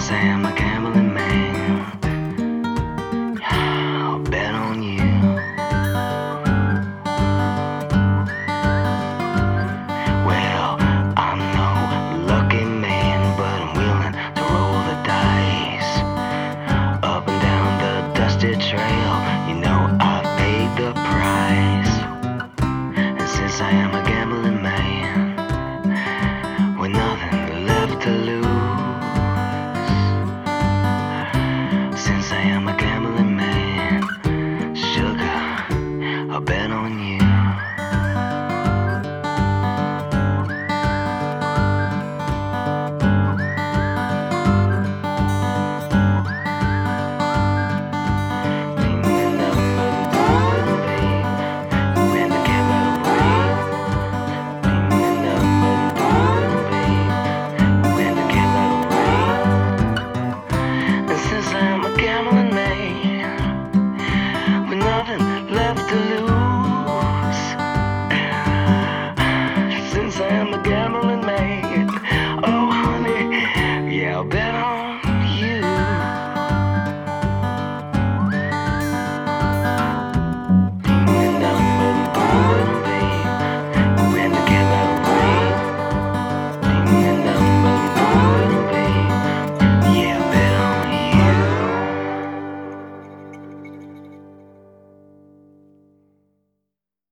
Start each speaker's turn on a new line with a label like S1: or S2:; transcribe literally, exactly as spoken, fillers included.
S1: Since I am a gambling man, I'll bet on you. Well, I'm no lucky man, but I'm willing to roll the dice. Up and down the dusty trail, you know I've paid the price. And since I am a gambling man, with nothing left to lose, since I am a gambling man, sugar, I'll bet on you. Left to lose, since I am a gambling man. Oh honey, yeah, I'll bet